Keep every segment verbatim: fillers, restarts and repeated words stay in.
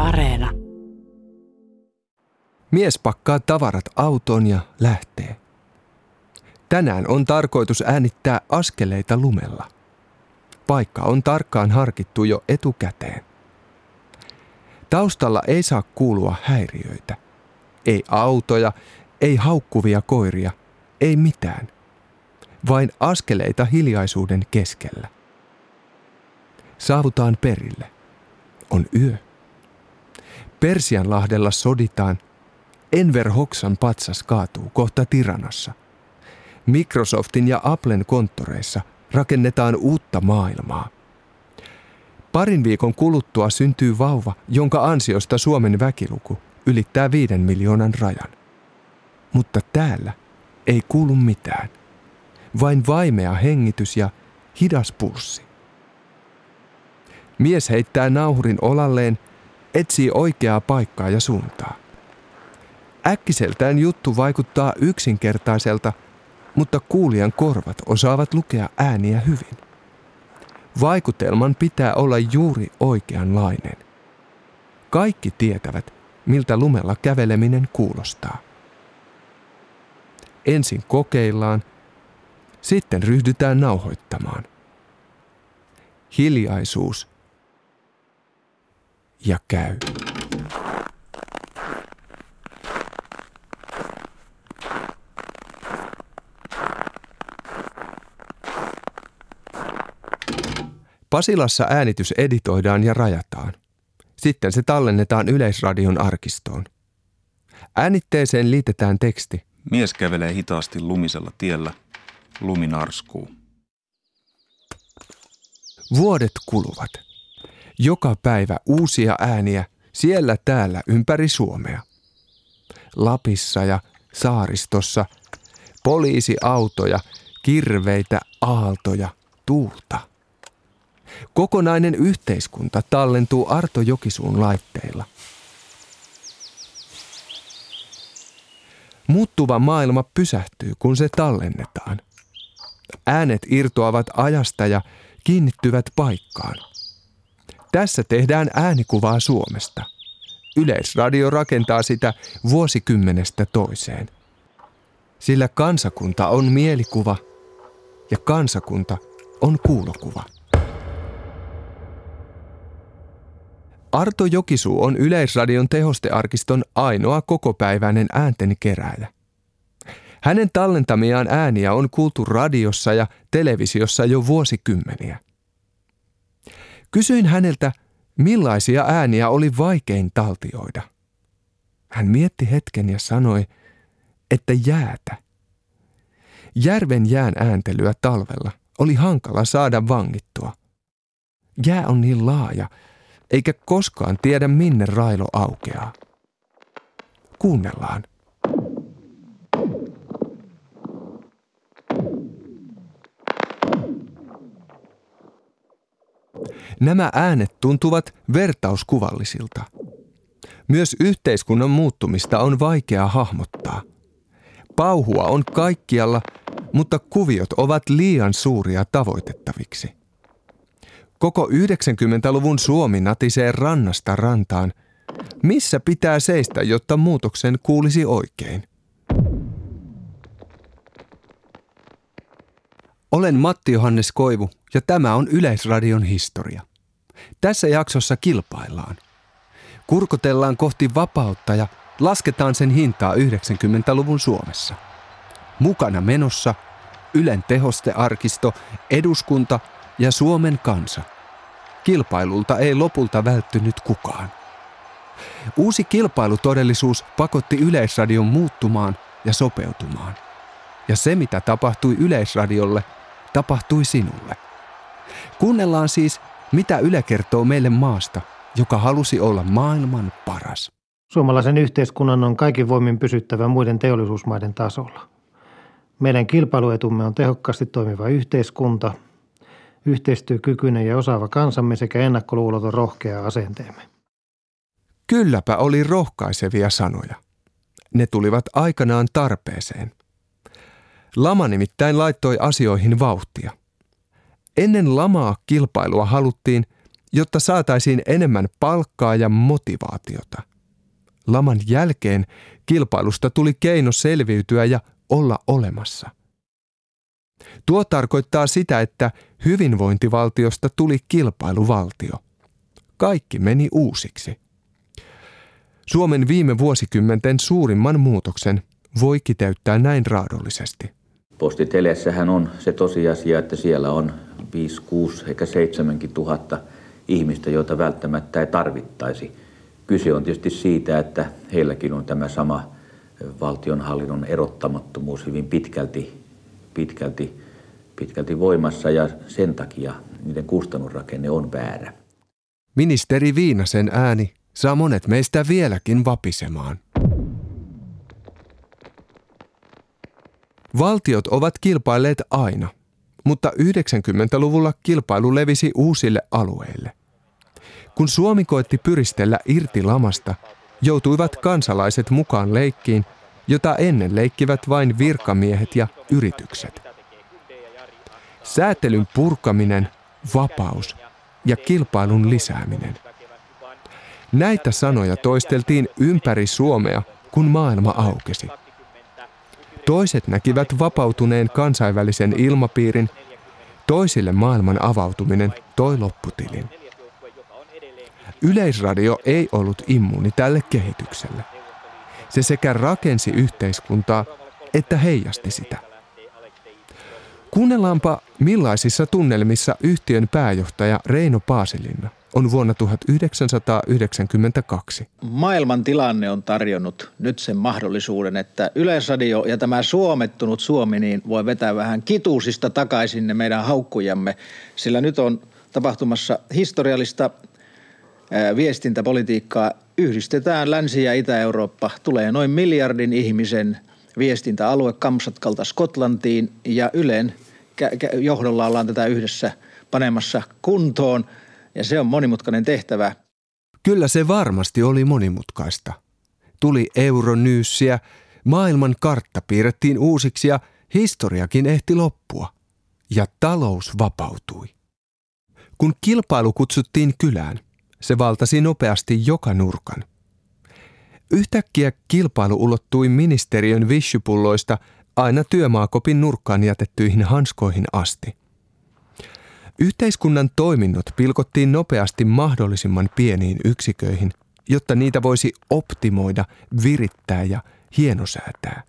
Areena. Mies pakkaa tavarat autoon ja lähtee. Tänään on tarkoitus äänittää askeleita lumella. Paikka on tarkkaan harkittu jo etukäteen. Taustalla ei saa kuulua häiriöitä. Ei autoja, ei haukkuvia koiria, ei mitään. Vain askeleita hiljaisuuden keskellä. Saavutaan perille. On yö. Persianlahdella soditaan. Enver Hoxhan patsas kaatuu kohta Tiranassa. Microsoftin ja Applen konttoreissa rakennetaan uutta maailmaa. Parin viikon kuluttua syntyy vauva, jonka ansiosta Suomen väkiluku ylittää viiden miljoonan rajan. Mutta täällä ei kuulu mitään. Vain vaimea hengitys ja hidas pulssi. Mies heittää nauhurin olalleen, etsii oikeaa paikkaa ja suuntaa. Äkkiseltään juttu vaikuttaa yksinkertaiselta, mutta kuulijan korvat osaavat lukea ääniä hyvin. Vaikutelman pitää olla juuri oikeanlainen. Kaikki tietävät, miltä lumella käveleminen kuulostaa. Ensin kokeillaan, sitten ryhdytään nauhoittamaan. Hiljaisuus ja käy. Pasilassa äänitys editoidaan ja rajataan. Sitten se tallennetaan Yleisradion arkistoon. Äänitteeseen liitetään teksti. Mies kävelee hitaasti lumisella tiellä. Lumi narskuu. Vuodet kuluvat. Joka päivä uusia ääniä siellä täällä ympäri Suomea. Lapissa ja saaristossa poliisiautoja, kirveitä, aaltoja, tuulta. Kokonainen yhteiskunta tallentuu Arto Jokisuun laitteilla. Muuttuva maailma pysähtyy, kun se tallennetaan. Äänet irtoavat ajasta ja kiinnittyvät paikkaan. Tässä tehdään äänikuvaa Suomesta. Yleisradio rakentaa sitä vuosikymmenestä toiseen. Sillä kansakunta on mielikuva ja kansakunta on kuulokuva. Arto Jokisuu on Yleisradion tehostearkiston ainoa kokopäiväinen ääntenkerääjä. Hänen tallentamiaan ääniä on kuultu radiossa ja televisiossa jo vuosikymmeniä. Kysyin häneltä, millaisia ääniä oli vaikein taltioida. Hän mietti hetken ja sanoi, että jäätä. Järven jään ääntelyä talvella oli hankala saada vangittua. Jää on niin laaja, eikä koskaan tiedä minne railo aukeaa. Kuunnellaan. Nämä äänet tuntuvat vertauskuvallisilta. Myös yhteiskunnan muuttumista on vaikea hahmottaa. Pauhua on kaikkialla, mutta kuviot ovat liian suuria tavoitettaviksi. Koko yhdeksänkymmentäluvun Suomi natisee rannasta rantaan. Missä pitää seistä, jotta muutoksen kuulisi oikein? Olen Matti Johannes Koivu ja tämä on Yleisradion historia. Tässä jaksossa kilpaillaan. Kurkotellaan kohti vapautta ja lasketaan sen hintaa yhdeksänkymmentäluvun Suomessa. Mukana menossa Ylen tehostearkisto, eduskunta ja Suomen kansa. Kilpailulta ei lopulta välttynyt kukaan. Uusi kilpailutodellisuus pakotti Yleisradion muuttumaan ja sopeutumaan. Ja se, mitä tapahtui Yleisradiolle, tapahtui sinulle. Kuunnellaan siis, mitä Yle kertoo meille maasta, joka halusi olla maailman paras. Suomalaisen yhteiskunnan on kaikin voimin pysyttävä muiden teollisuusmaiden tasolla. Meidän kilpailuetumme on tehokkaasti toimiva yhteiskunta, yhteistyökykyinen ja osaava kansamme sekä ennakkoluuloton rohkea asenteemme. Kylläpä oli rohkaisevia sanoja. Ne tulivat aikanaan tarpeeseen. Lama nimittäin laittoi asioihin vauhtia. Ennen lamaa kilpailua haluttiin jotta saataisiin enemmän palkkaa ja motivaatiota. Laman jälkeen kilpailusta tuli keino selviytyä ja olla olemassa. Tuo tarkoittaa sitä, että hyvinvointivaltiosta tuli kilpailuvaltio. Kaikki meni uusiksi. Suomen viime vuosikymmenten suurimman muutoksen voi kiteyttää näin raadollisesti. Postiteleessähän on se tosiasia, että siellä on viisi, kuusi, ehkä seitsemänkin tuhatta ihmistä, joita välttämättä ei tarvittaisi. Kyse on tietysti siitä, että heilläkin on tämä sama valtionhallinnon erottamattomuus hyvin pitkälti, pitkälti, pitkälti voimassa ja sen takia niiden kustannusrakenne on väärä. Ministeri Viinasen ääni saa monet meistä vieläkin vapisemaan. Valtiot ovat kilpailleet aina, mutta yhdeksänkymmentäluvulla kilpailu levisi uusille alueille. Kun Suomi koetti pyristellä irti lamasta, joutuivat kansalaiset mukaan leikkiin, jota ennen leikkivät vain virkamiehet ja yritykset. Säätelyn purkaminen, vapaus ja kilpailun lisääminen. Näitä sanoja toisteltiin ympäri Suomea, kun maailma aukesi. Toiset näkivät vapautuneen kansainvälisen ilmapiirin, toisille maailman avautuminen toi lopputilin. Yleisradio ei ollut immuuni tälle kehitykselle. Se sekä rakensi yhteiskuntaa että heijasti sitä. Kuunnellaanpa, millaisissa tunnelmissa yhtiön pääjohtaja Reino Paasilinna on vuonna tuhatyhdeksänsataayhdeksänkymmentäkaksi. Maailman tilanne on tarjonnut nyt sen mahdollisuuden, että Yleisradio ja tämä suomettunut Suomi niin voi vetää vähän kituusista takaisin ne meidän haukkujamme, sillä nyt on tapahtumassa historiallista ää, viestintäpolitiikkaa. Yhdistetään Länsi- ja Itä-Eurooppa, tulee noin miljardin ihmisen viestintäalue Kamsatkalta Skotlantiin ja Ylen johdolla ollaan tätä yhdessä panemassa kuntoon. Ja se on monimutkainen tehtävä. Kyllä se varmasti oli monimutkaista. Tuli euronyyssiä, maailman kartta piirrettiin uusiksi ja historiakin ehti loppua. Ja talous vapautui. Kun kilpailu kutsuttiin kylään, se valtasi nopeasti joka nurkan. Yhtäkkiä kilpailu ulottui ministeriön vissypulloista aina työmaakopin nurkkaan jätettyihin hanskoihin asti. Yhteiskunnan toiminnot pilkottiin nopeasti mahdollisimman pieniin yksiköihin, jotta niitä voisi optimoida, virittää ja hienosäätää.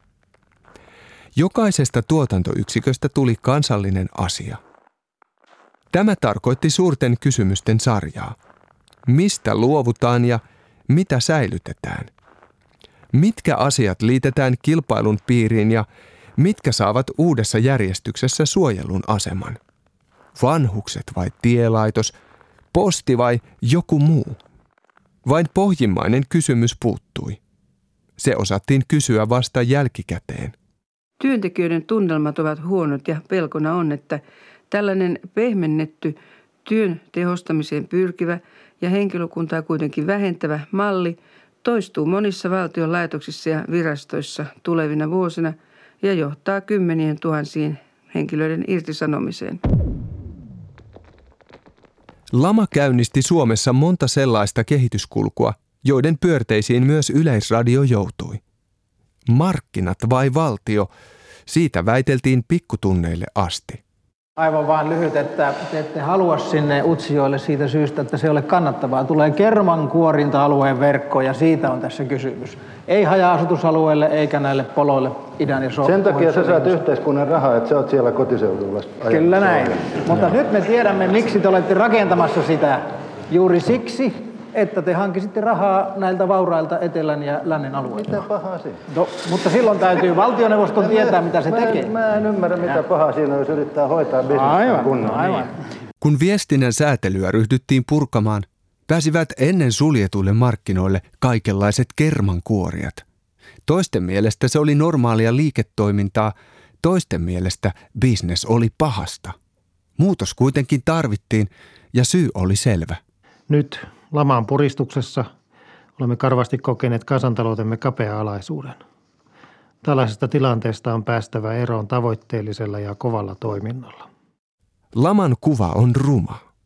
Jokaisesta tuotantoyksiköstä tuli kansallinen asia. Tämä tarkoitti suurten kysymysten sarjaa. Mistä luovutaan ja mitä säilytetään? Mitkä asiat liitetään kilpailun piiriin ja mitkä saavat uudessa järjestyksessä suojelun aseman? Vanhukset vai tielaitos, posti vai joku muu? Vain pohjimmainen kysymys puuttui. Se osattiin kysyä vasta jälkikäteen. Työntekijöiden tunnelmat ovat huonot ja pelkona on, että tällainen pehmennetty, työn tehostamiseen pyrkivä ja henkilökuntaa kuitenkin vähentävä malli toistuu monissa valtion laitoksissa ja virastoissa tulevina vuosina ja johtaa kymmenien tuhansien henkilöiden irtisanomiseen. Lama käynnisti Suomessa monta sellaista kehityskulkua, joiden pyörteisiin myös Yleisradio joutui. Markkinat vai valtio, siitä väiteltiin pikkutunneille asti. Aivan vaan lyhyt, että te ette halua sinne Utsjoelle siitä syystä, että se ei ole kannattavaa. Tulee kermankuorinta-alueen verkko ja siitä on tässä kysymys. Ei haja-asutusalueelle eikä näille poloille idän ja so- Sen takia sä saat yhteiskunnan rahaa, että sä oot siellä kotiseudulla. Kyllä näin. Mutta nyt me tiedämme, miksi te olette rakentamassa sitä. Juuri siksi, että te hankisitte rahaa näiltä vaurailta etelän ja lännen alueilta. Mitä pahaa siinä? No, mutta silloin täytyy valtioneuvoston tietää, mitä se mä tekee. En, mä en ymmärrä, mitä pahaa siinä on, jos yrittää hoitaa bisnestä kunnolla. Aivan. Kun viestinnän säätelyä ryhdyttiin purkamaan, pääsivät ennen suljetuille markkinoille kaikenlaiset kermankuorijat. Toisten mielestä se oli normaalia liiketoimintaa, toisten mielestä bisnes oli pahasta. Muutos kuitenkin tarvittiin ja syy oli selvä. Nyt laman puristuksessa olemme karvasti kokeneet kansantaloutemme kapea-alaisuuden. Tällaisesta tilanteesta on päästävä eroon tavoitteellisella ja kovalla toiminnalla. Laman kuva on ruma.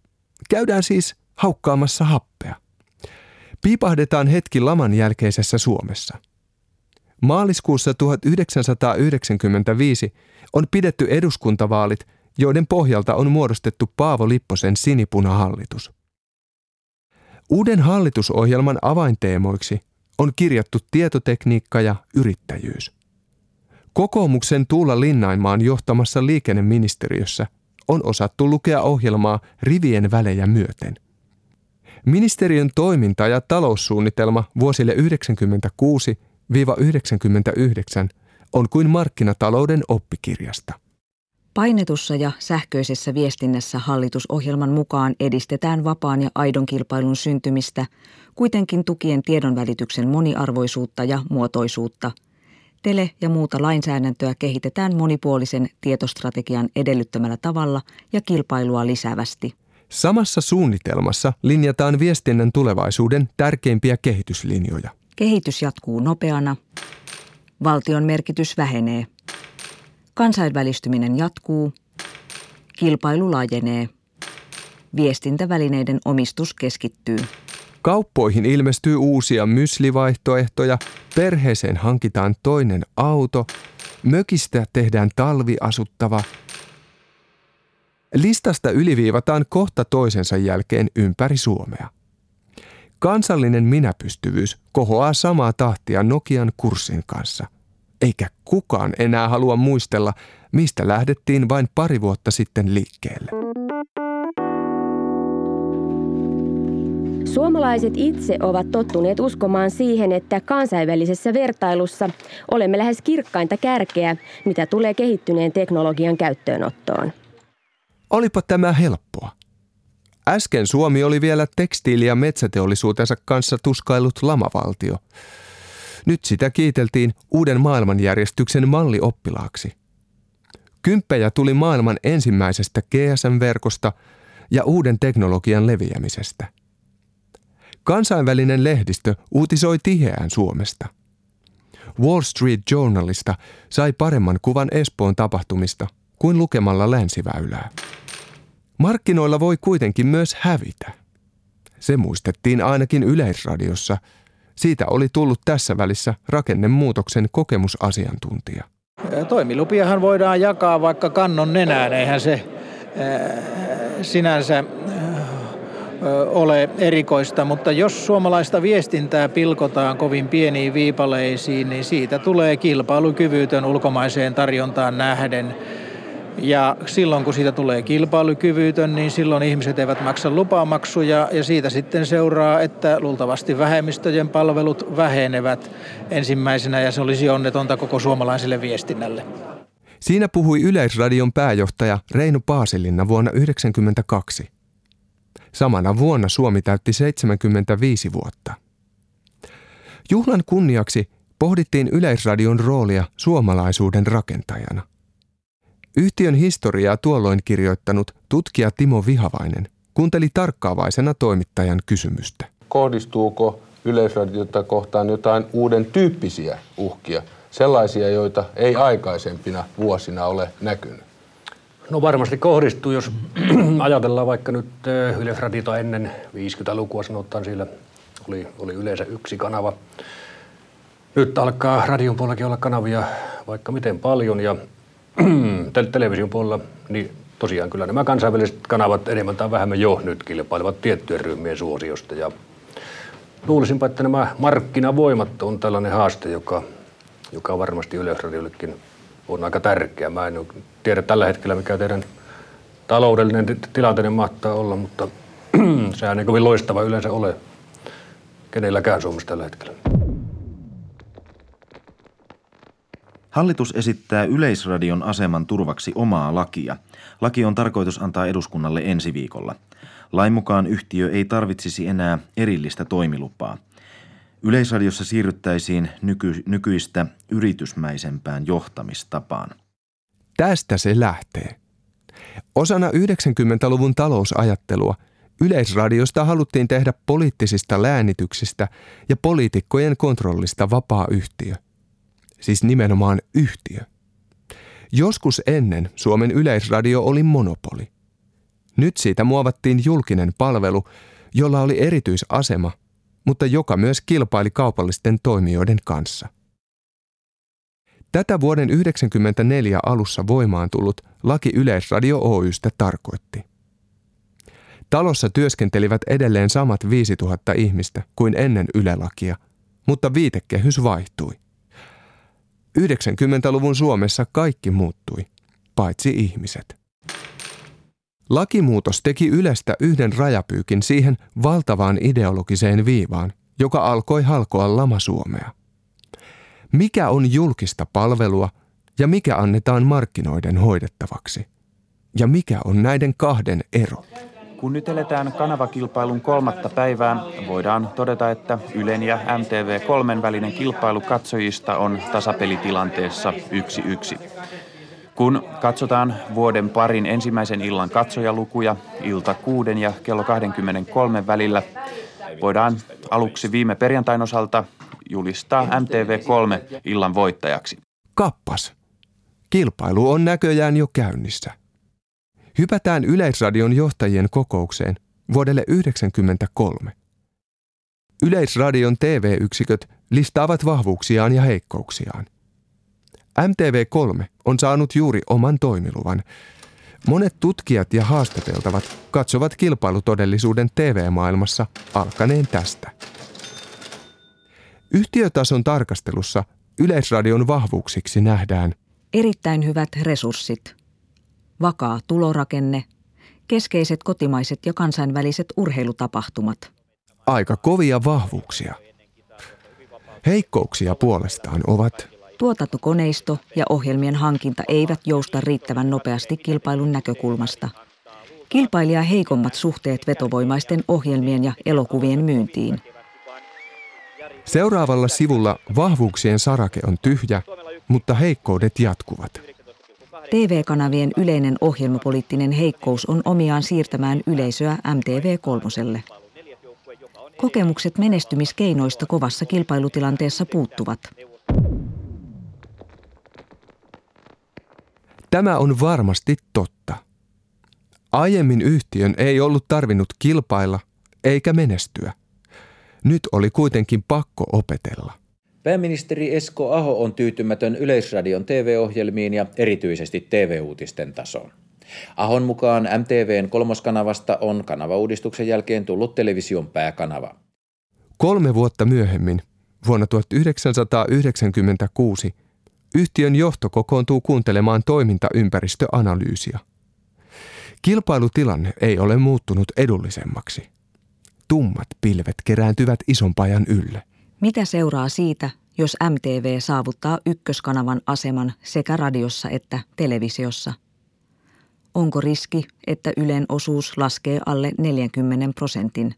Käydään siis haukkaamassa happea. Piipahdetaan hetki laman jälkeisessä Suomessa. Maaliskuussa tuhatyhdeksänsataayhdeksänkymmentäviisi on pidetty eduskuntavaalit, joiden pohjalta on muodostettu Paavo Lipposen sinipunahallitus. Uuden hallitusohjelman avainteemoiksi on kirjattu tietotekniikka ja yrittäjyys. Kokoomuksen Tuula Linnainmaan johtamassa liikenneministeriössä on osattu lukea ohjelmaa rivien välejä myöten. Ministeriön toiminta- ja taloussuunnitelma vuosille yhdeksänkymmentäkuusi yhdeksänkymmentäyhdeksän on kuin markkinatalouden oppikirjasta. Painetussa ja sähköisessä viestinnässä hallitusohjelman mukaan edistetään vapaan ja aidon kilpailun syntymistä, kuitenkin tukien tiedonvälityksen moniarvoisuutta ja muotoisuutta. Tele- ja muuta lainsäädäntöä kehitetään monipuolisen tietostrategian edellyttämällä tavalla ja kilpailua lisäävästi. Samassa suunnitelmassa linjataan viestinnän tulevaisuuden tärkeimpiä kehityslinjoja. Kehitys jatkuu nopeana. Valtion merkitys vähenee. Kansainvälistyminen jatkuu. Kilpailu laajenee. Viestintävälineiden omistus keskittyy. Kauppoihin ilmestyy uusia myslivaihtoehtoja, perheeseen hankitaan toinen auto, mökistä tehdään talviasuttava. Listasta yliviivataan kohta toisensa jälkeen ympäri Suomea. Kansallinen minäpystyvyys kohoaa samaa tahtia Nokian kurssin kanssa. Eikä kukaan enää halua muistella, mistä lähdettiin vain pari vuotta sitten liikkeelle. Suomalaiset itse ovat tottuneet uskomaan siihen, että kansainvälisessä vertailussa olemme lähes kirkkainta kärkeä, mitä tulee kehittyneen teknologian käyttöönottoon. Olipa tämä helppoa. Äsken Suomi oli vielä tekstiili- ja metsäteollisuutensa kanssa tuskailut lamavaltio. Nyt sitä kiiteltiin uuden maailmanjärjestyksen mallioppilaaksi. Kymppejä tuli maailman ensimmäisestä G S M-verkosta ja uuden teknologian leviämisestä. Kansainvälinen lehdistö uutisoi tiheään Suomesta. Wall Street Journalista sai paremman kuvan Espoon tapahtumista kuin lukemalla Länsiväylää. Markkinoilla voi kuitenkin myös hävitä. Se muistettiin ainakin Yleisradiossa. Siitä oli tullut tässä välissä rakennemuutoksen kokemusasiantuntija. Toimilupiahan voidaan jakaa vaikka kannon nenään, eihän se äh, sinänsä äh, ole erikoista, mutta jos suomalaista viestintää pilkotaan kovin pieniin viipaleisiin, niin siitä tulee kilpailukyvytön ulkomaiseen tarjontaan nähden. Ja silloin kun siitä tulee kilpailukyvytön, niin silloin ihmiset eivät maksa lupamaksuja ja siitä sitten seuraa, että luultavasti vähemmistöjen palvelut vähenevät ensimmäisenä ja se olisi onnetonta koko suomalaiselle viestinnälle. Siinä puhui Yleisradion pääjohtaja Reino Paasilinna vuonna yhdeksänkymmentäkaksi. Samana vuonna Suomi täytti seitsemänkymmentäviisi vuotta. Juhlan kunniaksi pohdittiin Yleisradion roolia suomalaisuuden rakentajana. Yhtiön historiaa tuolloin kirjoittanut tutkija Timo Vihavainen kuunteli tarkkaavaisena toimittajan kysymystä. Kohdistuuko Yleisradiota kohtaan jotain uuden tyyppisiä uhkia, sellaisia, joita ei aikaisempina vuosina ole näkynyt? No varmasti kohdistuu, jos ajatellaan vaikka nyt Yleisradiota ennen viisikymmentälukua sanotaan, siellä oli, oli yleensä yksi kanava. Nyt alkaa radion puolellakin olla kanavia vaikka miten paljon ja television puolella, niin tosiaan kyllä nämä kansainväliset kanavat enemmän tai vähemmän jo nyt kilpailevat tiettyjen ryhmien suosiosta. Ja luulisinpa, että nämä markkinavoimat on tällainen haaste, joka, joka varmasti Yleisradiollekin on aika tärkeä. Mä en tiedä tällä hetkellä, mikä teidän taloudellinen tilanteenne mahtaa olla, mutta sehän ei kovin loistava yleensä ole kenelläkään Suomessa tällä hetkellä. Hallitus esittää Yleisradion aseman turvaksi omaa lakia. Laki on tarkoitus antaa eduskunnalle ensi viikolla. Lain mukaan yhtiö ei tarvitsisi enää erillistä toimilupaa. Yleisradiossa siirryttäisiin nyky- nykyistä yritysmäisempään johtamistapaan. Tästä se lähtee. Osana yhdeksänkymmentäluvun talousajattelua Yleisradiosta haluttiin tehdä poliittisista läänityksistä ja poliitikkojen kontrollista vapaa yhtiö. Siis nimenomaan yhtiö. Joskus ennen Suomen Yleisradio oli monopoli. Nyt siitä muovattiin julkinen palvelu, jolla oli erityisasema, mutta joka myös kilpaili kaupallisten toimijoiden kanssa. Tätä vuoden yhdeksänkymmentäneljä alussa voimaan tullut laki Yleisradio Oy:stä tarkoitti. Talossa työskentelivät edelleen samat viisituhatta ihmistä kuin ennen Yle-lakia, mutta viitekehys vaihtui. yhdeksänkymmentäluvun Suomessa kaikki muuttui, paitsi ihmiset. Lakimuutos teki Ylestä yhden rajapyykin siihen valtavaan ideologiseen viivaan, joka alkoi halkoa lama-Suomea. Mikä on julkista palvelua ja mikä annetaan markkinoiden hoidettavaksi? Ja mikä on näiden kahden ero? Kun nyt eletään kanavakilpailun kolmatta päivää, voidaan todeta, että Ylen ja M T V kolme välinen kilpailu katsojista on tasapelitilanteessa yksi yksi. Kun katsotaan vuoden parin ensimmäisen illan katsojalukuja ilta kuuden ja kello kaksikymmentäkolme välillä, voidaan aluksi viime perjantain osalta julistaa M T V kolme illan voittajaksi. Kappas. Kilpailu on näköjään jo käynnissä. Hypätään Yleisradion johtajien kokoukseen vuodelle yhdeksänkymmentäkolme. Yleisradion T V-yksiköt listaavat vahvuuksiaan ja heikkouksiaan. M T V kolme on saanut juuri oman toimiluvan. Monet tutkijat ja haastateltavat katsovat kilpailutodellisuuden T V-maailmassa alkaneen tästä. Yhtiötason tarkastelussa Yleisradion vahvuuksiksi nähdään erittäin hyvät resurssit, vakaa tulorakenne, keskeiset kotimaiset ja kansainväliset urheilutapahtumat. Aika kovia vahvuuksia. Heikkouksia puolestaan ovat tuotantokoneisto ja ohjelmien hankinta eivät jousta riittävän nopeasti kilpailun näkökulmasta. Kilpailija heikommat suhteet vetovoimaisten ohjelmien ja elokuvien myyntiin. Seuraavalla sivulla vahvuuksien sarake on tyhjä, mutta heikkoudet jatkuvat. T V-kanavien yleinen ohjelmapoliittinen heikkous on omiaan siirtämään yleisöä M T V kolmoselle. Kokemukset menestymiskeinoista kovassa kilpailutilanteessa puuttuvat. Tämä on varmasti totta. Aiemmin yhtiön ei ollut tarvinnut kilpailla eikä menestyä. Nyt oli kuitenkin pakko opetella. Pääministeri Esko Aho on tyytymätön Yleisradion T V-ohjelmiin ja erityisesti T V-uutisten tasoon. Ahon mukaan M T V:n kolmoskanavasta on kanavauudistuksen jälkeen tullut television pääkanava. Kolme vuotta myöhemmin, vuonna tuhatyhdeksänsataayhdeksänkymmentäkuusi, yhtiön johto kokoontuu kuuntelemaan toimintaympäristöanalyysiä. Kilpailutilanne ei ole muuttunut edullisemmaksi. Tummat pilvet kerääntyvät Isonpajan ylle. Mitä seuraa siitä, jos M T V saavuttaa ykköskanavan aseman sekä radiossa että televisiossa? Onko riski, että Ylen osuus laskee alle neljänkymmenen prosentin?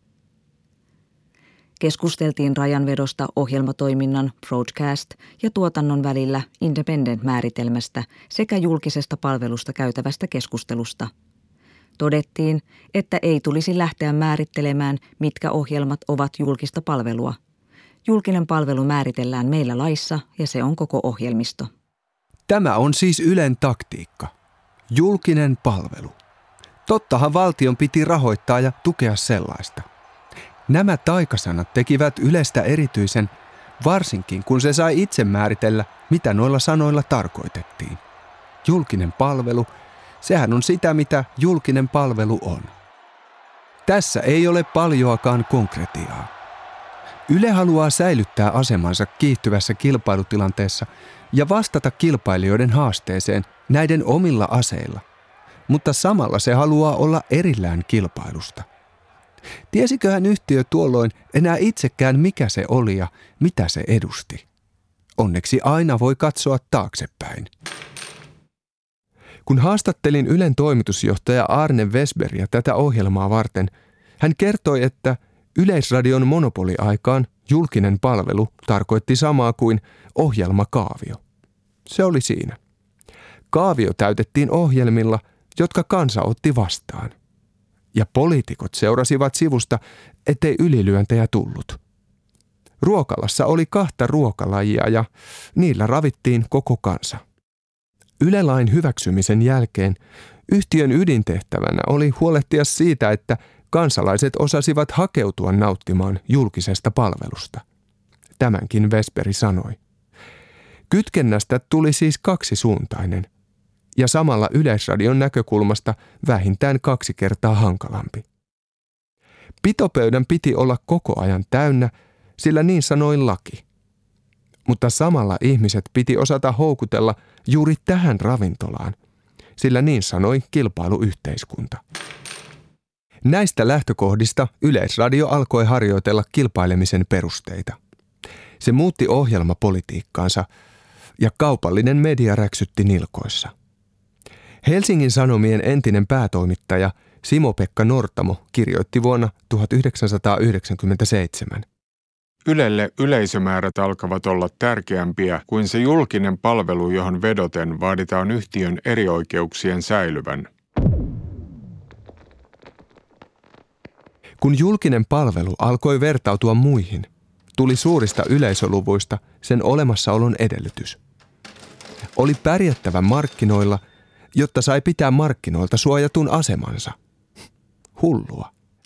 Keskusteltiin rajanvedosta ohjelmatoiminnan broadcast ja tuotannon välillä independent-määritelmästä sekä julkisesta palvelusta käytävästä keskustelusta. Todettiin, että ei tulisi lähteä määrittelemään, mitkä ohjelmat ovat julkista palvelua. Julkinen palvelu määritellään meillä laissa ja se on koko ohjelmisto. Tämä on siis Ylen taktiikka. Julkinen palvelu. Tottahan valtion piti rahoittaa ja tukea sellaista. Nämä taikasanat tekivät Ylestä erityisen, varsinkin kun se sai itse määritellä, mitä noilla sanoilla tarkoitettiin. Julkinen palvelu, sehän on sitä, mitä julkinen palvelu on. Tässä ei ole paljoakaan konkretiaa. Yle haluaa säilyttää asemansa kiihtyvässä kilpailutilanteessa ja vastata kilpailijoiden haasteeseen näiden omilla aseilla, mutta samalla se haluaa olla erillään kilpailusta. Tiesiköhän yhtiö tuolloin enää itsekään mikä se oli ja mitä se edusti? Onneksi aina voi katsoa taaksepäin. Kun haastattelin Ylen toimitusjohtaja Arne Wesbergia tätä ohjelmaa varten, hän kertoi, että Yleisradion monopoliaikaan julkinen palvelu tarkoitti samaa kuin ohjelmakaavio. Se oli siinä. Kaavio täytettiin ohjelmilla, jotka kansa otti vastaan. Ja poliitikot seurasivat sivusta, ettei ylilyöntejä tullut. Ruokalassa oli kahta ruokalajia ja niillä ravittiin koko kansa. Yle-lain hyväksymisen jälkeen Yhtiön ydintehtävänä oli huolehtia siitä, että kansalaiset osasivat hakeutua nauttimaan julkisesta palvelusta. Tämänkin Vesperi sanoi. Kytkennästä tuli siis kaksisuuntainen ja samalla Yleisradion näkökulmasta vähintään kaksi kertaa hankalampi. Pitopöydän piti olla koko ajan täynnä, sillä niin sanoi laki. Mutta samalla ihmiset piti osata houkutella juuri tähän ravintolaan, sillä niin sanoi kilpailuyhteiskunta. Näistä lähtökohdista Yleisradio alkoi harjoitella kilpailemisen perusteita. Se muutti ohjelmapolitiikkaansa ja kaupallinen media räksytti nilkoissa. Helsingin Sanomien entinen päätoimittaja Simo-Pekka Nortamo kirjoitti vuonna tuhatyhdeksänsataayhdeksänkymmentäseitsemän. Ylelle yleisömäärät alkavat olla tärkeämpiä kuin se julkinen palvelu, johon vedoten vaaditaan yhtiön erioikeuksien säilyvän. Kun julkinen palvelu alkoi vertautua muihin, tuli suurista yleisöluvuista sen olemassaolon edellytys. Oli pärjättävä markkinoilla, jotta sai pitää markkinoilta suojatun asemansa. Hullua.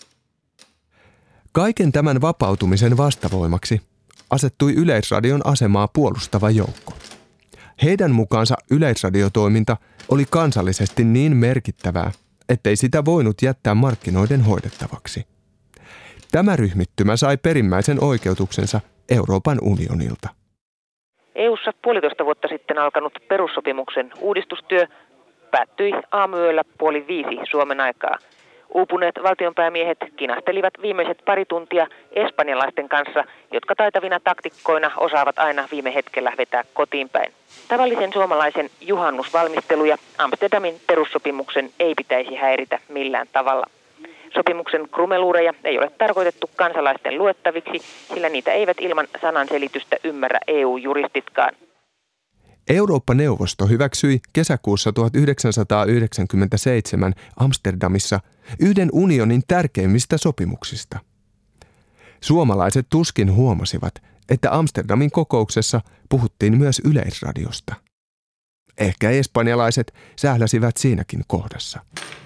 Kaiken tämän vapautumisen vastavoimaksi asettui Yleisradion asemaa puolustava joukko. Heidän mukaansa yleisradiotoiminta oli kansallisesti niin merkittävää, ettei sitä voinut jättää markkinoiden hoidettavaksi. Tämä ryhmittymä sai perimmäisen oikeutuksensa Euroopan unionilta. E U:ssa puolitoista vuotta sitten alkanut perussopimuksen uudistustyö päättyi aamuyöllä puoli viisi Suomen aikaa. Uupuneet valtionpäämiehet kinastelivat viimeiset pari tuntia espanjalaisten kanssa, jotka taitavina taktikkoina osaavat aina viime hetkellä vetää kotiin päin. Tavallisen suomalaisen juhannusvalmisteluja Amsterdamin perussopimuksen ei pitäisi häiritä millään tavalla. Sopimuksen krumeluureja ei ole tarkoitettu kansalaisten luettaviksi, sillä niitä eivät ilman sananselitystä ymmärrä E U-juristitkaan. Eurooppa-neuvosto hyväksyi kesäkuussa tuhatyhdeksänsataayhdeksänkymmentäseitsemän Amsterdamissa yhden unionin tärkeimmistä sopimuksista. Suomalaiset tuskin huomasivat, että Amsterdamin kokouksessa puhuttiin myös Yleisradiosta. Ehkä espanjalaiset sähläsivät siinäkin kohdassa.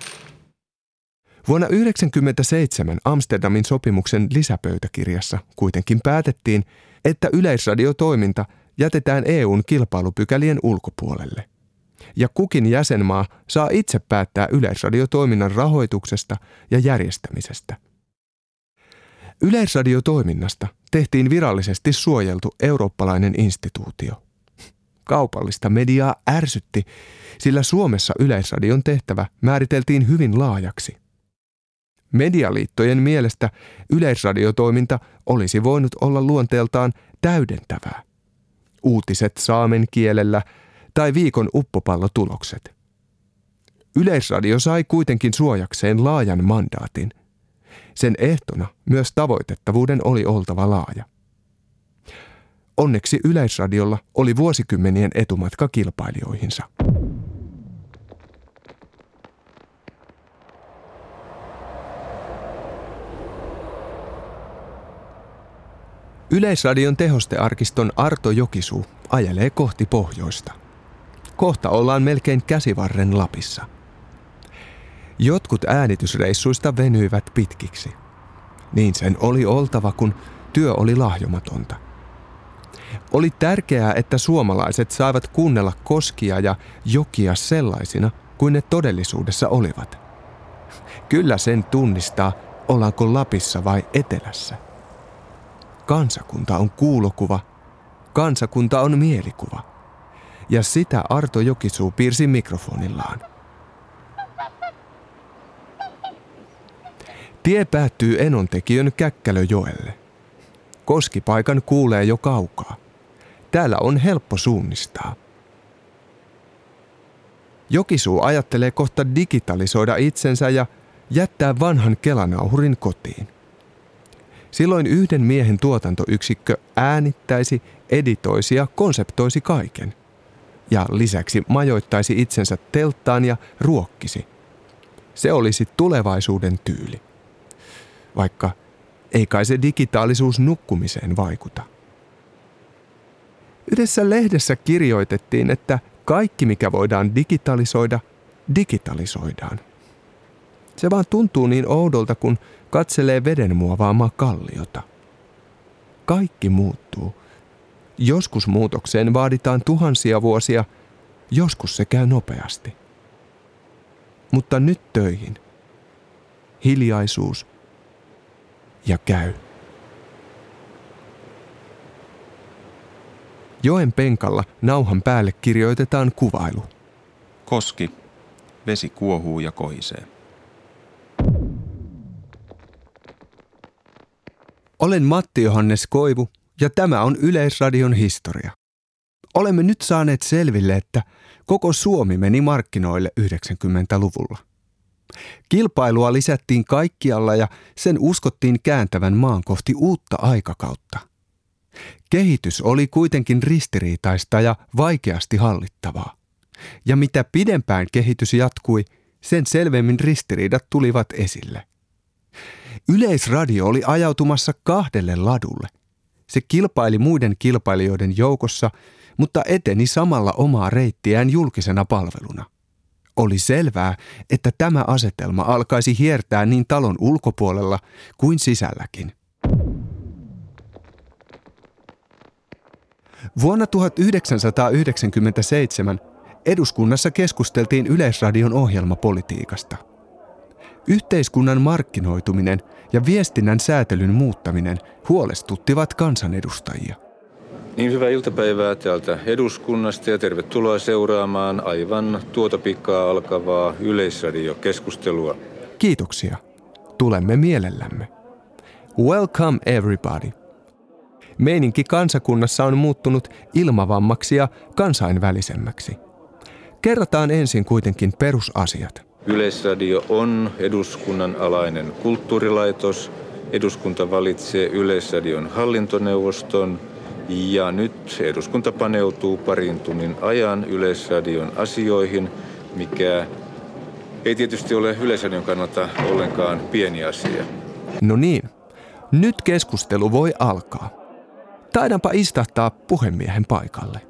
Vuonna yhdeksänkymmentäseitsemän Amsterdamin sopimuksen lisäpöytäkirjassa kuitenkin päätettiin, että yleisradiotoiminta jätetään E U:n kilpailupykälien ulkopuolelle. Ja kukin jäsenmaa saa itse päättää yleisradiotoiminnan rahoituksesta ja järjestämisestä. Yleisradiotoiminnasta tehtiin virallisesti suojeltu eurooppalainen instituutio. Kaupallista mediaa ärsytti, sillä Suomessa Yleisradion tehtävä määriteltiin hyvin laajaksi. Medialiittojen mielestä yleisradiotoiminta olisi voinut olla luonteeltaan täydentävää. Uutiset saamen kielellä tai viikon uppopallotulokset. Yleisradio sai kuitenkin suojakseen laajan mandaatin. Sen ehtona myös tavoitettavuuden oli oltava laaja. Onneksi Yleisradiolla oli vuosikymmenien etumatka kilpailijoihinsa. Yleisradion tehostearkiston Arto Jokisuu ajelee kohti pohjoista. Kohta ollaan melkein käsivarren Lapissa. Jotkut äänitysreissuista venyivät pitkiksi. Niin sen oli oltava, kun työ oli lahjomatonta. Oli tärkeää, että suomalaiset saivat kuunnella koskia ja jokia sellaisina kuin ne todellisuudessa olivat. Kyllä sen tunnistaa, ollaanko Lapissa vai Etelässä. Kansakunta on kuulokuva, kansakunta on mielikuva. Ja sitä Arto Jokisuu piirsi mikrofonillaan. Tie päättyy Enontekiön Käkkälöjoelle. Koskipaikan kuulee jo kaukaa. Täällä on helppo suunnistaa. Jokisuu ajattelee kohta digitalisoida itsensä ja jättää vanhan kelanauhurin kotiin. Silloin yhden miehen tuotantoyksikkö äänittäisi, editoisi ja konseptoisi kaiken. Ja lisäksi majoittaisi itsensä telttaan ja ruokkisi. Se olisi tulevaisuuden tyyli. Vaikka ei kai se digitaalisuus nukkumiseen vaikuta. Yhdessä lehdessä kirjoitettiin, että kaikki mikä voidaan digitalisoida, digitalisoidaan. Se vaan tuntuu niin oudolta, kun katselee veden muovaamaa kalliota. Kaikki muuttuu. Joskus muutokseen vaaditaan tuhansia vuosia, joskus se käy nopeasti. Mutta nyt töihin. Hiljaisuus ja käy. Joen penkalla nauhan päälle kirjoitetaan kuvailu. Koski. Vesi kuohuu ja kohisee. Olen Matti Johannes Koivu ja tämä on Yleisradion historia. Olemme nyt saaneet selville, että koko Suomi meni markkinoille yhdeksänkymmentäluvulla. Kilpailua lisättiin kaikkialla ja sen uskottiin kääntävän maan kohti uutta aikakautta. Kehitys oli kuitenkin ristiriitaista ja vaikeasti hallittavaa. Ja mitä pidempään kehitys jatkui, sen selvemmin ristiriidat tulivat esille. Yleisradio oli ajautumassa kahdelle ladulle. Se kilpaili muiden kilpailijoiden joukossa, mutta eteni samalla omaa reittiään julkisena palveluna. Oli selvää, että tämä asetelma alkaisi hiertää niin talon ulkopuolella kuin sisälläkin. Vuonna tuhatyhdeksänsataayhdeksänkymmentäseitsemän eduskunnassa keskusteltiin Yleisradion ohjelmapolitiikasta. Yhteiskunnan markkinoituminen ja viestinnän säätelyn muuttaminen huolestuttivat kansanedustajia. Niin, hyvää iltapäivää täältä eduskunnasta ja tervetuloa seuraamaan aivan tuota pikaa alkavaa Yleisradiokeskustelua. Kiitoksia. Tulemme mielellämme. Welcome everybody. Meininki kansakunnassa on muuttunut ilmavammaksi ja kansainvälisemmäksi. Kerrataan ensin kuitenkin perusasiat. Yleisradio on eduskunnan alainen kulttuurilaitos. Eduskunta valitsee Yleisradion hallintoneuvoston ja nyt eduskunta paneutuu parin tunnin ajan Yleisradion asioihin, mikä ei tietysti ole Yleisradion kannalta ollenkaan pieni asia. No niin, nyt keskustelu voi alkaa. Taidanpa istahtaa puhemiehen paikalle.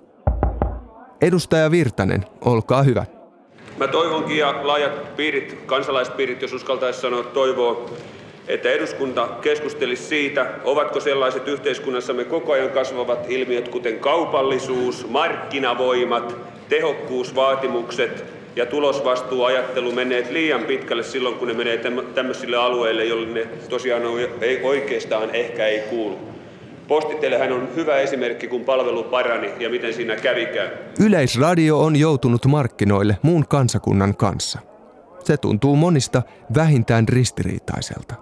Edustaja Virtanen, olkaa hyvä. Mä toivonkin ja laajat piirit, kansalaispiirit, jos uskaltaisi sanoa toivoo, että eduskunta keskustelisi siitä, ovatko sellaiset yhteiskunnassamme koko ajan kasvavat ilmiöt, kuten kaupallisuus, markkinavoimat, tehokkuusvaatimukset ja tulosvastuuajattelu menneet liian pitkälle silloin, kun ne menee tämmöisille alueille, joille ne tosiaan ei oikeastaan ehkä ei kuulu. Postitelehän on hyvä esimerkki, kun palvelu parani ja miten siinä kävikään. Yleisradio on joutunut markkinoille muun kansakunnan kanssa. Se tuntuu monista vähintään ristiriitaiselta.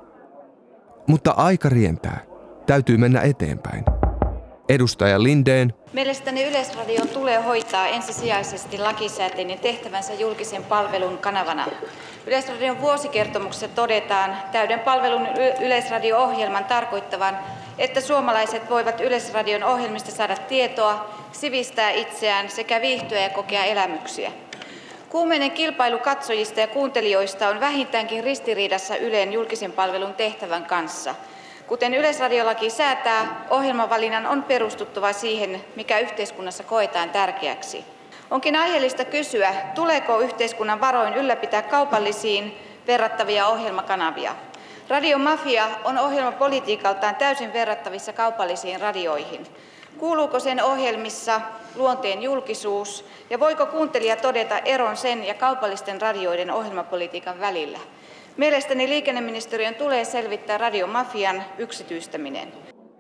Mutta aika rientää. Täytyy mennä eteenpäin. Edustaja Lindén. Mielestäni Yleisradion tulee hoitaa ensisijaisesti lakisääteinen tehtävänsä julkisen palvelun kanavana. Yleisradion vuosikertomuksessa todetaan täyden palvelun Yleisradio-ohjelman tarkoittavan, että suomalaiset voivat Yleisradion ohjelmista saada tietoa, sivistää itseään sekä viihtyä ja kokea elämyksiä. Kuumeinen kilpailu katsojista ja kuuntelijoista on vähintäänkin ristiriidassa Ylen julkisen palvelun tehtävän kanssa. Kuten Yleisradiolaki säätää, ohjelmavalinnan on perustuttava siihen, mikä yhteiskunnassa koetaan tärkeäksi. Onkin aiheellista kysyä, tuleeko yhteiskunnan varoin ylläpitää kaupallisiin verrattavia ohjelmakanavia. Radiomafia on ohjelmapolitiikaltaan täysin verrattavissa kaupallisiin radioihin. Kuuluuko sen ohjelmissa luonteen julkisuus ja voiko kuuntelija todeta eron sen ja kaupallisten radioiden ohjelmapolitiikan välillä? Mielestäni liikenneministeriön tulee selvittää radiomafian yksityistäminen.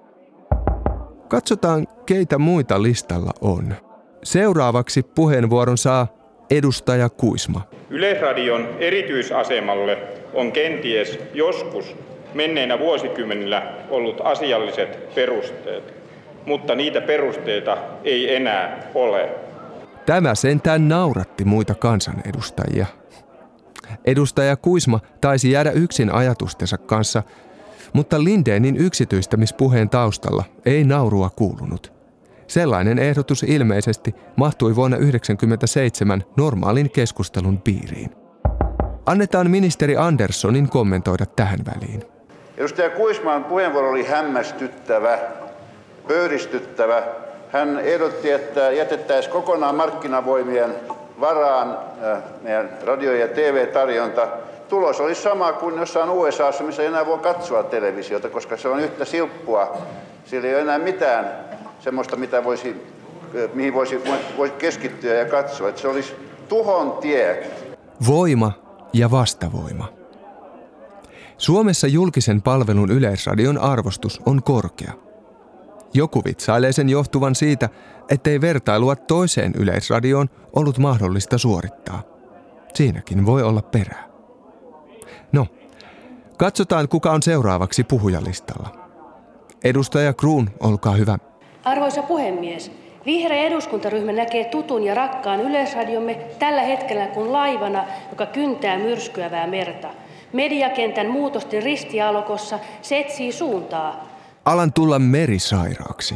Katsotaan, keitä muita listalla on. Seuraavaksi puheenvuoron saa edustaja Kuisma. Yleisradion erityisasemalle on kenties joskus menneinä vuosikymmenillä ollut asialliset perusteet, mutta niitä perusteita ei enää ole. Tämä sentään nauratti muita kansanedustajia. Edustaja Kuisma taisi jäädä yksin ajatustensa kanssa, mutta Lindénin yksityistämispuheen taustalla ei naurua kuulunut. Sellainen ehdotus ilmeisesti mahtui vuonna yhdeksänkymmentäseitsemän normaalin keskustelun piiriin. Annetaan ministeri Anderssonin kommentoida tähän väliin. Edustaja Kuisman puheenvuoro oli hämmästyttävä, pöyristyttävä. Hän ehdotti, että jätettäisiin kokonaan markkinavoimien varaan meidän radio- ja T V-tarjonta, tulos olisi sama kuin jossain U S A:ssa, missä ei enää voi katsoa televisiota, koska se on yhtä silppua. Siellä ei ole enää mitään semmoista, mitä voisi, mihin voisi, voisi keskittyä ja katsoa. Että se olisi tuhon tie. Voima ja vastavoima. Suomessa julkisen palvelun Yleisradion arvostus on korkea. Joku vitsailee sen johtuvan siitä, ettei vertailua toiseen Yleisradioon ollut mahdollista suorittaa. Siinäkin voi olla perää. No, katsotaan kuka on seuraavaksi puhujalistalla. Edustaja Kruun, olkaa hyvä. Arvoisa puhemies, vihreä eduskuntaryhmä näkee tutun ja rakkaan Yleisradiomme tällä hetkellä kuin laivana, joka kyntää myrskyävää merta. Mediakentän muutosten ristialokossa se etsii suuntaa. Alan tulla merisairaaksi.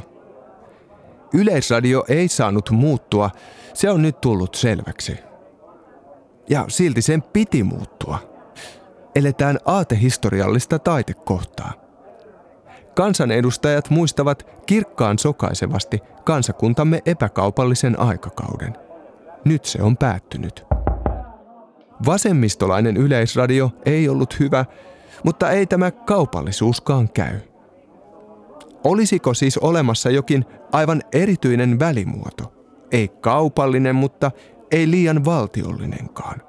Yleisradio ei saanut muuttua, se on nyt tullut selväksi. Ja silti sen piti muuttua. Eletään aatehistoriallista taitekohtaa. Kansanedustajat muistavat kirkkaan sokaisevasti kansakuntamme epäkaupallisen aikakauden. Nyt se on päättynyt. Vasemmistolainen Yleisradio ei ollut hyvä, mutta ei tämä kaupallisuuskaan käy. Olisiko siis olemassa jokin aivan erityinen välimuoto? Ei kaupallinen, mutta ei liian valtiollinenkaan.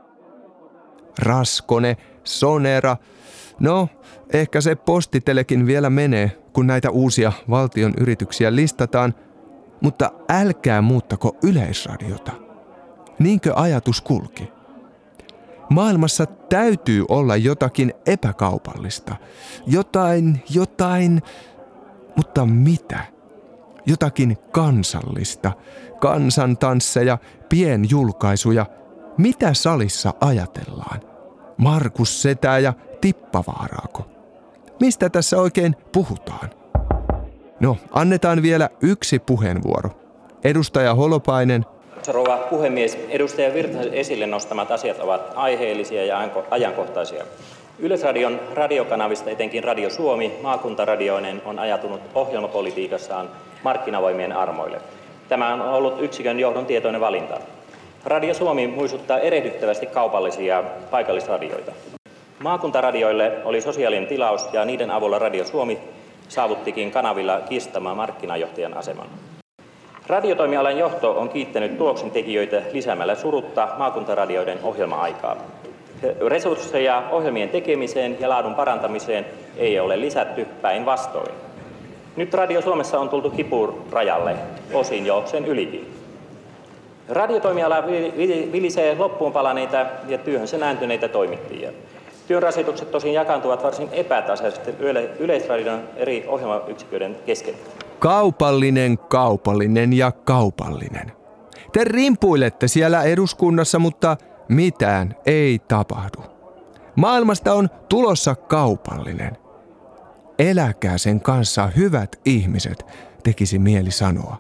Raskone, Sonera, no ehkä se Postitelekin vielä menee, kun näitä uusia valtion yrityksiä listataan, mutta älkää muuttako Yleisradiota. Niinkö ajatus kulki? Maailmassa täytyy olla jotakin epäkaupallista, jotain, jotain, mutta mitä? Jotakin kansallista, kansantansseja, pienjulkaisuja. Mitä salissa ajatellaan? Markus Setää ja Tippavaaraako? Mistä tässä oikein puhutaan? No, annetaan vielä yksi puheenvuoro. Edustaja Holopainen. Rouva puhemies, edustaja Virtasen esille nostamat asiat ovat aiheellisia ja ajankohtaisia. Yleisradion radiokanavista, etenkin Radio Suomi, maakuntaradioinen, on ajatunut ohjelmapolitiikassaan markkinavoimien armoille. Tämä on ollut yksikön johdon tietoinen valinta. Radio Suomi muistuttaa erehdyttävästi kaupallisia paikallisradioita. Maakuntaradioille oli sosiaalinen tilaus ja niiden avulla Radio Suomi saavuttikin kanavilla kiistamaan markkinajohtajan aseman. Radiotoimialan johto on kiittänyt tuloksentekijöitä lisäämällä surutta maakuntaradioiden ohjelma-aikaa. Resursseja ohjelmien tekemiseen ja laadun parantamiseen ei ole lisätty, päinvastoin. Nyt Radio Suomessa on tultu kipurajalle, osin jo sen ylikin. Radiotoimiala vilisee loppuun palaneita ja työhönsä nääntyneitä toimittajia. Työn rasitukset tosin jakaantuvat varsin epätasaisesti Yleisradion eri ohjelmayksiköiden kesken. Kaupallinen, kaupallinen ja kaupallinen. Te rimpuilette siellä eduskunnassa, mutta mitään ei tapahdu. Maailmasta on tulossa kaupallinen. Eläkää sen kanssa, hyvät ihmiset, tekisi mieli sanoa.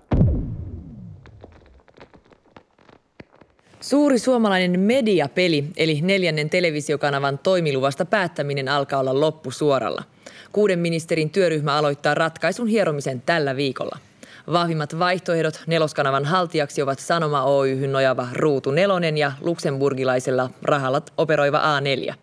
Suuri suomalainen mediapeli, eli neljännen televisiokanavan toimiluvasta päättäminen alkaa olla loppusuoralla. Kuuden ministerin työryhmä aloittaa ratkaisun hieromisen tällä viikolla. Vahvimmat vaihtoehdot neloskanavan haltijaksi ovat Sanoma Oy:hyn nojaava Ruutu Nelonen ja luksemburgilaisella rahalla operoiva A neljä.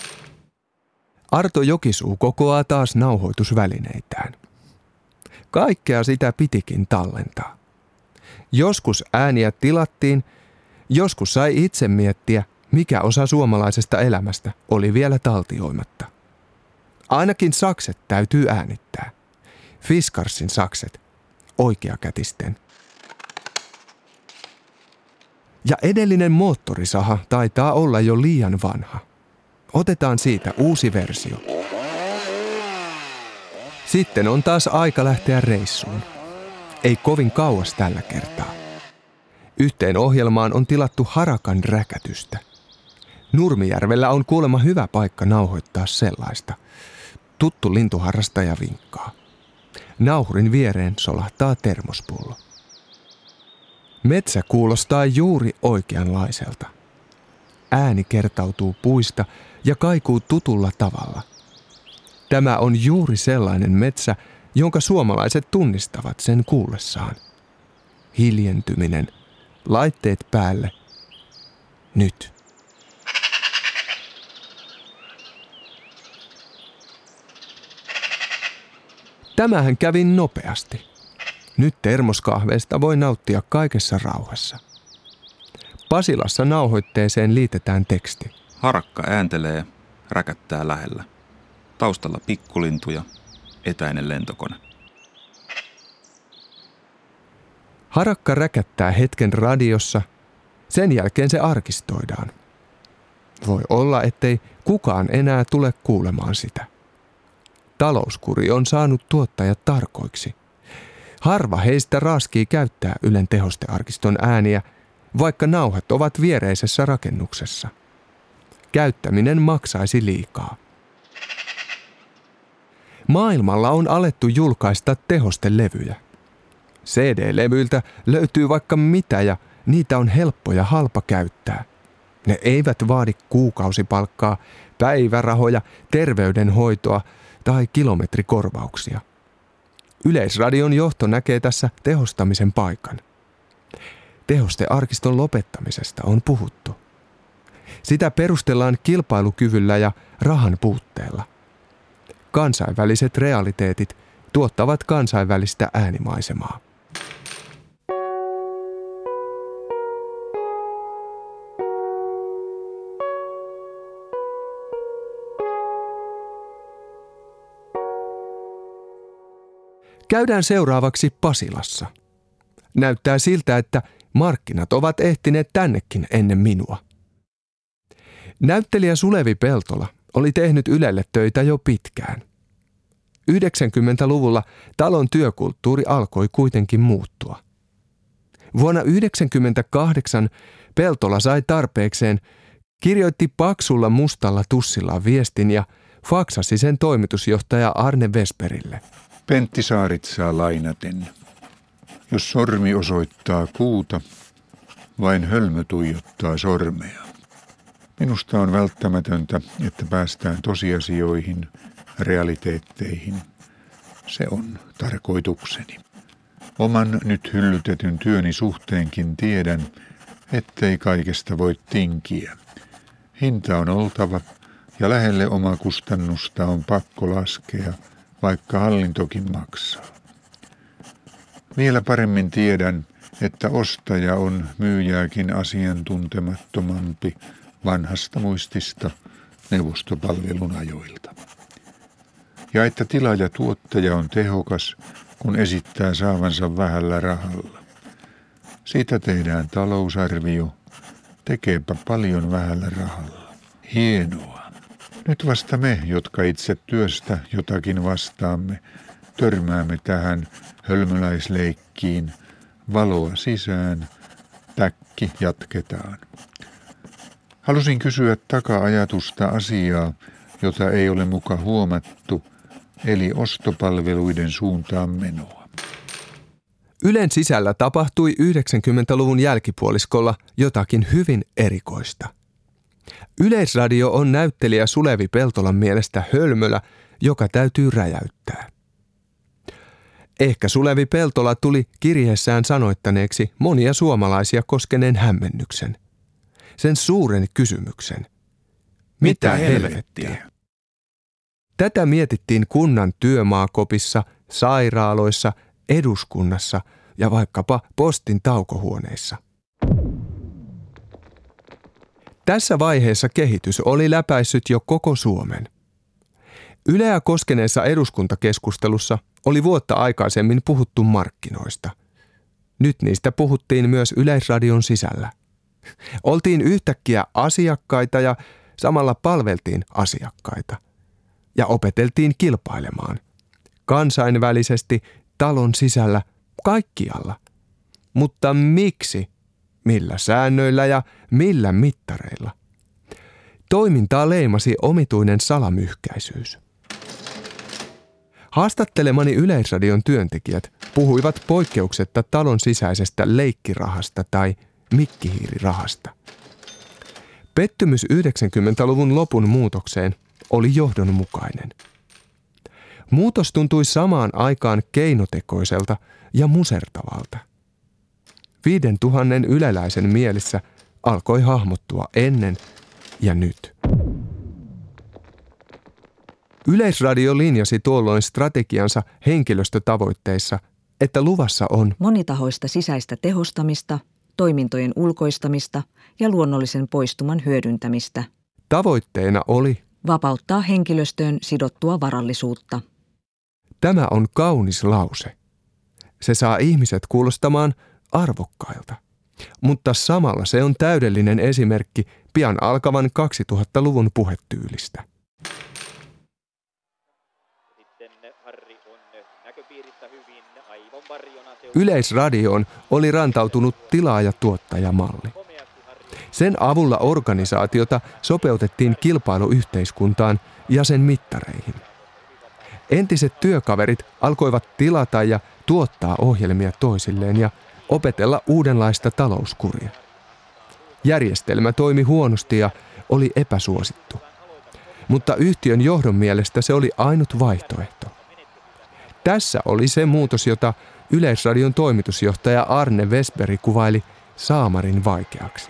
Arto Jokisuu kokoaa taas nauhoitusvälineitään. Kaikkea sitä pitikin tallentaa. Joskus ääniä tilattiin, joskus sai itse miettiä, mikä osa suomalaisesta elämästä oli vielä taltioimatta. Ainakin sakset täytyy äänittää. Fiskarsin sakset, oikeakätisten. Ja edellinen moottorisaha taitaa olla jo liian vanha. Otetaan siitä uusi versio. Sitten on taas aika lähteä reissuun. Ei kovin kauas tällä kertaa. Yhteen ohjelmaan on tilattu harakan räkätystä. Nurmijärvellä on kuulemma hyvä paikka nauhoittaa sellaista. Tuttu lintuharrastaja vinkkaa. Nauhurin viereen solahtaa termospullo. Metsä kuulostaa juuri oikeanlaiselta. Ääni kertautuu puista ja kaikuu tutulla tavalla. Tämä on juuri sellainen metsä, jonka suomalaiset tunnistavat sen kuullessaan. Hiljentyminen, laitteet päälle, nyt. Tämähän kävi nopeasti. Nyt termoskahveista voi nauttia kaikessa rauhassa. Pasilassa nauhoitteeseen liitetään teksti. Harakka ääntelee, räkättää lähellä. Taustalla pikkulintuja, etäinen lentokone. Harakka räkättää hetken radiossa, sen jälkeen se arkistoidaan. Voi olla, ettei kukaan enää tule kuulemaan sitä. Talouskuri on saanut tuottajat tarkoiksi. Harva heistä raaskii käyttää Ylen tehostearkiston ääniä, vaikka nauhat ovat viereisessä rakennuksessa. Käyttäminen maksaisi liikaa. Maailmalla on alettu julkaista tehostelevyjä. C D-levyiltä löytyy vaikka mitä ja niitä on helppo ja halpa käyttää. Ne eivät vaadi kuukausipalkkaa, päivärahoja, terveydenhoitoa tai kilometrikorvauksia. Yleisradion johto näkee tässä tehostamisen paikan. Tehostearkiston lopettamisesta on puhuttu. Sitä perustellaan kilpailukyvyllä ja rahan puutteella. Kansainväliset realiteetit tuottavat kansainvälistä äänimaisemaa. Käydään seuraavaksi Pasilassa. Näyttää siltä, että markkinat ovat ehtineet tännekin ennen minua. Näyttelijä Sulevi Peltola oli tehnyt Ylelle töitä jo pitkään. yhdeksänkymmentäluvulla talon työkulttuuri alkoi kuitenkin muuttua. Vuonna yhdeksänkymmentäkahdeksan Peltola sai tarpeekseen, kirjoitti paksulla mustalla tussilla viestin ja faksasi sen toimitusjohtaja Arne Vesperille. Pentti Saaritsaa lainaten. Jos sormi osoittaa kuuta, vain hölmö tuijottaa sormea. Minusta on välttämätöntä, että päästään tosiasioihin, realiteetteihin. Se on tarkoitukseni. Oman nyt hyllytetyn työni suhteenkin tiedän, ettei kaikesta voi tinkiä. Hinta on oltava ja lähelle omaa kustannusta on pakko laskea, vaikka hallintokin maksaa. Vielä paremmin tiedän, että ostaja on myyjääkin asiantuntemattomampi vanhasta muistista neuvostopalvelun ajoilta. Ja että tilaaja-tuottaja on tehokas, kun esittää saavansa vähällä rahalla. Siitä tehdään talousarvio, tekeepä paljon vähällä rahalla. Hienoa. Nyt vasta me, jotka itse työstä jotakin vastaamme, törmäämme tähän hölmöläisleikkiin, valoa sisään, täkki jatketaan. Halusin kysyä taka-ajatusta asiaa, jota ei ole muka huomattu, eli ostopalveluiden suuntaan menoa. Ylen sisällä tapahtui yhdeksänkymmentäluvun jälkipuoliskolla jotakin hyvin erikoista. Yleisradio on näyttelijä Sulevi Peltolan mielestä hölmölä, joka täytyy räjäyttää. Ehkä Sulevi Peltola tuli kirjeessään sanoittaneeksi monia suomalaisia koskeneen hämmennyksen. Sen suuren kysymyksen. Mitä, Mitä helvettiä? helvettiä? Tätä mietittiin kunnan työmaakopissa, sairaaloissa, eduskunnassa ja vaikkapa postin taukohuoneissa. Tässä vaiheessa kehitys oli läpäissyt jo koko Suomen. Yleä koskeneessa eduskuntakeskustelussa oli vuotta aikaisemmin puhuttu markkinoista. Nyt niistä puhuttiin myös Yleisradion sisällä. Oltiin yhtäkkiä asiakkaita ja samalla palveltiin asiakkaita. Ja opeteltiin kilpailemaan. Kansainvälisesti, talon sisällä, kaikkialla. Mutta miksi? Millä säännöillä ja millä mittareilla? Toimintaa leimasi omituinen salamyhkäisyys. Haastattelemani Yleisradion työntekijät puhuivat poikkeuksetta talon sisäisestä leikkirahasta tai mikkihiirirahasta. Pettymys yhdeksänkymmentäluvun lopun muutokseen oli johdonmukainen. Muutos tuntui samaan aikaan keinotekoiselta ja musertavalta. Viiden tuhannen yleläisen mielissä alkoi hahmottua ennen ja nyt. Yleisradio linjasi tuolloin strategiansa henkilöstötavoitteissa, että luvassa on monitahoista sisäistä tehostamista, toimintojen ulkoistamista ja luonnollisen poistuman hyödyntämistä. Tavoitteena oli vapauttaa henkilöstöön sidottua varallisuutta. Tämä on kaunis lause. Se saa ihmiset kuulostamaan arvokkailta, mutta samalla se on täydellinen esimerkki pian alkavan kaksituhattaluvun puhetyylistä. Yleisradioon oli rantautunut tilaaja-tuottajamalli. Sen avulla organisaatiota sopeutettiin kilpailuyhteiskuntaan ja sen mittareihin. Entiset työkaverit alkoivat tilata ja tuottaa ohjelmia toisilleen ja opetella uudenlaista talouskuria. Järjestelmä toimi huonosti ja oli epäsuosittu. Mutta yhtiön johdon mielestä se oli ainut vaihtoehto. Tässä oli se muutos, jota Yleisradion toimitusjohtaja Arne Westberg kuvaili saamarin vaikeaksi.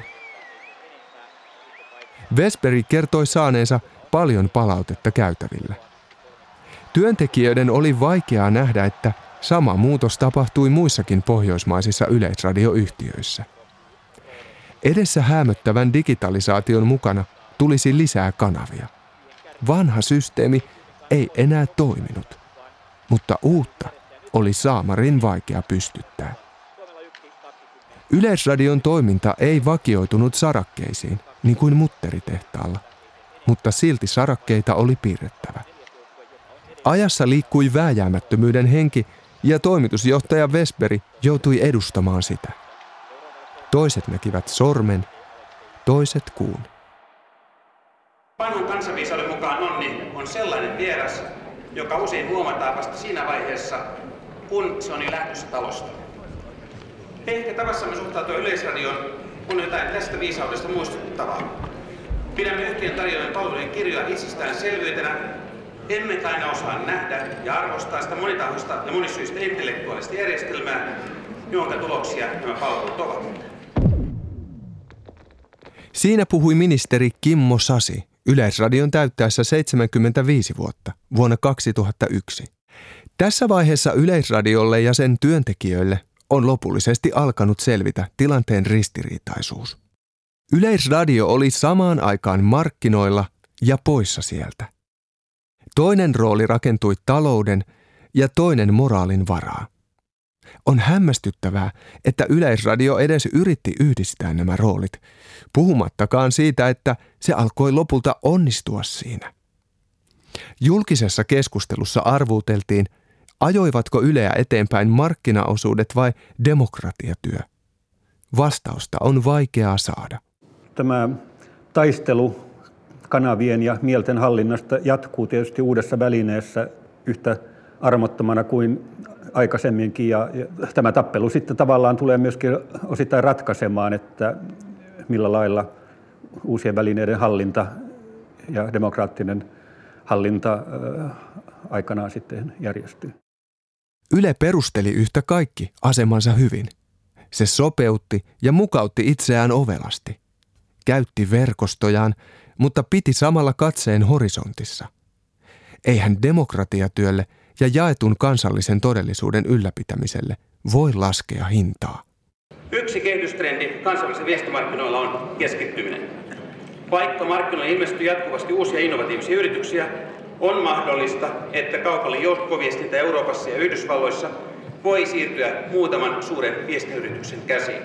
Westberg kertoi saaneensa paljon palautetta käytävillä. Työntekijöiden oli vaikeaa nähdä, että sama muutos tapahtui muissakin pohjoismaisissa yleisradioyhtiöissä. Edessä häämöttävän digitalisaation mukana tulisi lisää kanavia. Vanha systeemi ei enää toiminut, mutta uutta oli saamarin vaikea pystyttää. Yleisradion toiminta ei vakioitunut sarakkeisiin, niin kuin mutteritehtaalla, mutta silti sarakkeita oli piirrettävä. Ajassa liikkui vääjäämättömyyden henki ja toimitusjohtaja Westberg joutui edustamaan sitä. Toiset näkivät sormen, toiset kuun. Vanhan kansanviisauden mukaan onni on sellainen vieras, joka usein huomataan vasta siinä vaiheessa, kun se on jo lähdössä talosta. Ehkä tavassamme suhtautua Yleisradioon on jotain tästä viisaudesta muistuttavaa. Pidämme yhtiön tarjoajan palvelujen kirjoja itsestäänselvyytenä, emmekä aina osaa nähdä ja arvostaa sitä monitahoista ja monisyistä intellektuaalista järjestelmää, jonka tuloksia nämä palvelut ovat. Siinä puhui ministeri Kimmo Sasi Yleisradion täyttäessä seitsemänkymmentäviisi vuotta vuonna kaksituhattayksi. Tässä vaiheessa Yleisradiolle ja sen työntekijöille on lopullisesti alkanut selvitä tilanteen ristiriitaisuus. Yleisradio oli samaan aikaan markkinoilla ja poissa sieltä. Toinen rooli rakentui talouden ja toinen moraalin varaa. On hämmästyttävää, että Yleisradio edes yritti yhdistää nämä roolit, puhumattakaan siitä, että se alkoi lopulta onnistua siinä. Julkisessa keskustelussa arvuuteltiin, ajoivatko Yleä eteenpäin markkinaosuudet vai demokratiatyö. Vastausta on vaikeaa saada. Tämä taistelu kanavien ja mielten hallinnasta jatkuu tietysti uudessa välineessä yhtä armottomana kuin aikaisemminkin. Ja, ja tämä tappelu sitten tavallaan tulee myöskin osittain ratkaisemaan, että millä lailla uusien välineiden hallinta ja demokraattinen hallinta ää, aikanaan sitten järjestyy. Yle perusteli yhtä kaikki asemansa hyvin. Se sopeutti ja mukautti itseään ovelasti. Käytti verkostojaan, mutta piti samalla katseen horisontissa. Eihän demokratiatyölle ja jaetun kansallisen todellisuuden ylläpitämiselle voi laskea hintaa. Yksi kehitystrendi kansainvälisillä viestimarkkinoilla on keskittyminen. Vaikka markkinoille ilmestyy jatkuvasti uusia innovatiivisia yrityksiä, on mahdollista, että kaupallinen joukkoviestintä Euroopassa ja Yhdysvalloissa voi siirtyä muutaman suuren viestiyrityksen käsiin.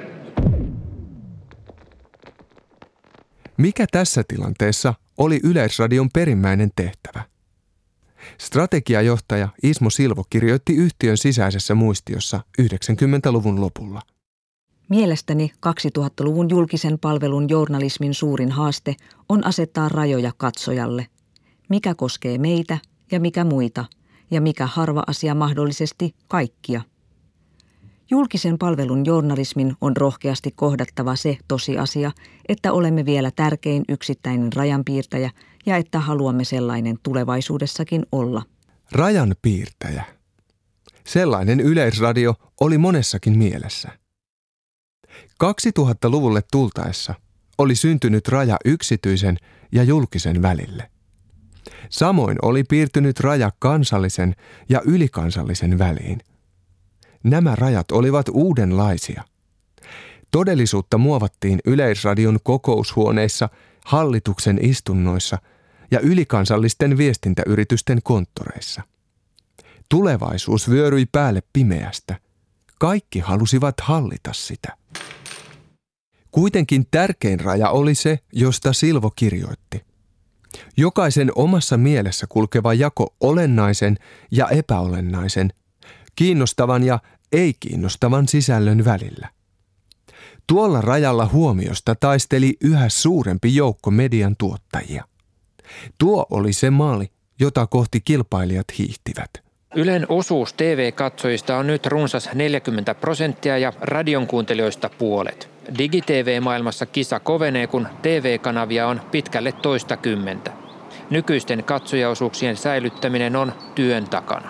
Mikä tässä tilanteessa oli Yleisradion perimmäinen tehtävä? Strategiajohtaja Ismo Silvo kirjoitti yhtiön sisäisessä muistiossa yhdeksänkymmentäluvun lopulla. Mielestäni kaksituhattaluvun julkisen palvelun journalismin suurin haaste on asettaa rajoja katsojalle. Mikä koskee meitä ja mikä muita, ja mikä harva asia mahdollisesti kaikkia. Julkisen palvelun journalismin on rohkeasti kohdattava se tosiasia, että olemme vielä tärkein yksittäinen rajanpiirtäjä ja että haluamme sellainen tulevaisuudessakin olla. Rajanpiirtäjä. Sellainen Yleisradio oli monessakin mielessä. kaksituhattaluvulle tultaessa oli syntynyt raja yksityisen ja julkisen välille. Samoin oli piirtynyt raja kansallisen ja ylikansallisen väliin. Nämä rajat olivat uudenlaisia. Todellisuutta muovattiin Yleisradion kokoushuoneissa, hallituksen istunnoissa ja ylikansallisten viestintäyritysten konttoreissa. Tulevaisuus vyöryi päälle pimeästä. Kaikki halusivat hallita sitä. Kuitenkin tärkein raja oli se, josta Silvo kirjoitti. Jokaisen omassa mielessä kulkeva jako olennaisen ja epäolennaisen, kiinnostavan ja ei-kiinnostavan sisällön välillä. Tuolla rajalla huomiosta taisteli yhä suurempi joukko median tuottajia. Tuo oli se maali, jota kohti kilpailijat hiihtivät. Ylen osuus T V-katsojista on nyt runsas neljäkymmentä prosenttia ja radion kuuntelijoista puolet. Digi-T V-maailmassa kisa kovenee, kun T V-kanavia on pitkälle toista kymmentä. Nykyisten katsojaosuuksien säilyttäminen on työn takana.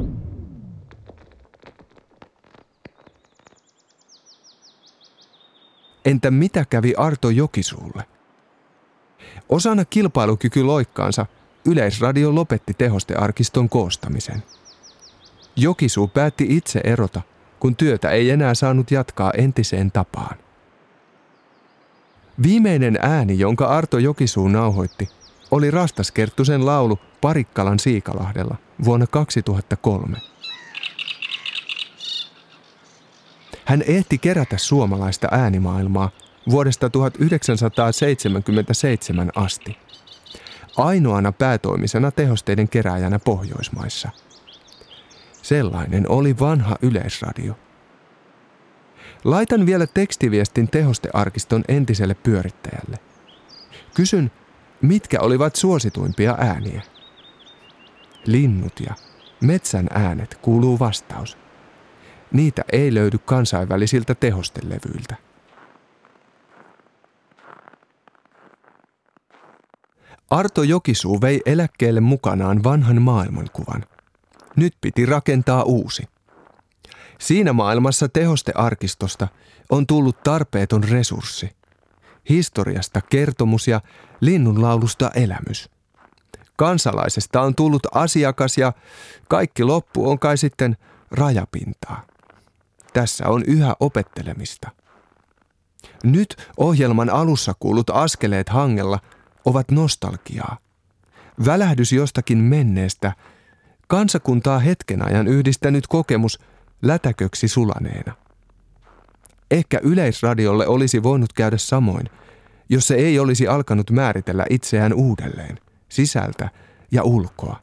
Entä mitä kävi Arto Jokisuulle? Osana kilpailukykyloikkaansa Yleisradio lopetti tehostearkiston koostamisen. Jokisuu päätti itse erota, kun työtä ei enää saanut jatkaa entiseen tapaan. Viimeinen ääni, jonka Arto Jokisuu nauhoitti, oli Rastaskerttusen laulu Parikkalan Siikalahdella vuonna kaksituhattakolme. Hän ehti kerätä suomalaista äänimaailmaa vuodesta tuhatyhdeksänsataaseitsemänkymmentäseitsemän asti. Ainoana päätoimisena tehosteiden kerääjänä Pohjoismaissa. Sellainen oli vanha Yleisradio. Laitan vielä tekstiviestin tehostearkiston entiselle pyörittäjälle. Kysyn, mitkä olivat suosituimpia ääniä. Linnut ja metsän äänet kuuluu vastaus. Niitä ei löydy kansainvälisiltä tehostelevyiltä. Arto Jokisuu vei eläkkeelle mukanaan vanhan maailmankuvan. Nyt piti rakentaa uusi. Siinä maailmassa tehostearkistosta on tullut tarpeeton resurssi. Historiasta kertomus ja linnunlaulusta elämys. Kansalaisesta on tullut asiakas ja kaikki loppu on kai sitten rajapintaa. Tässä on yhä opettelemista. Nyt ohjelman alussa kuulut askeleet hangella ovat nostalgiaa. Välähdys jostakin menneestä, kansakuntaa hetken ajan yhdistänyt kokemus lätäköksi sulaneena. Ehkä Yleisradiolle olisi voinut käydä samoin, jos se ei olisi alkanut määritellä itseään uudelleen, sisältä ja ulkoa.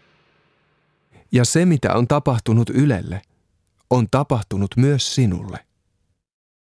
Ja se, mitä on tapahtunut Ylelle, on tapahtunut myös sinulle.